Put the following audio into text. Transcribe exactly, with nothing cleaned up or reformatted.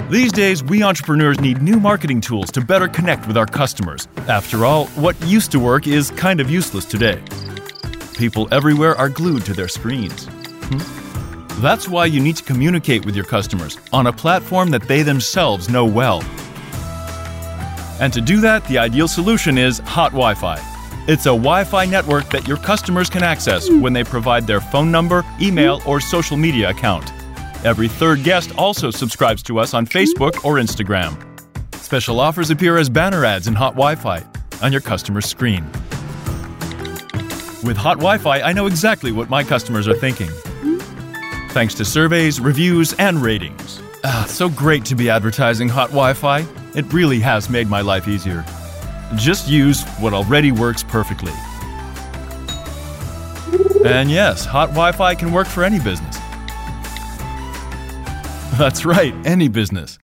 These days, we entrepreneurs need new marketing tools to better connect with our customers. After all, what used to work is kind of useless today. People everywhere are glued to their screens. Hmm? That's why you need to communicate with your customers on a platform that they themselves know well. And to do that, the ideal solution is Hot Wi-Fi. It's a Wi-Fi network that your customers can access when they provide their phone number, email, or social media account. Every third guest also subscribes to us on Facebook or Instagram. Special offers appear as banner ads in Hot Wi-Fi on your customer's screen. With Hot Wi-Fi, I know exactly what my customers are thinking. Thanks to surveys, reviews, and ratings. Ah, so great to be advertising Hot Wi-Fi. It really has made my life easier. Just use what already works perfectly. And yes, Hot Wi-Fi can work for any business. That's right, any business.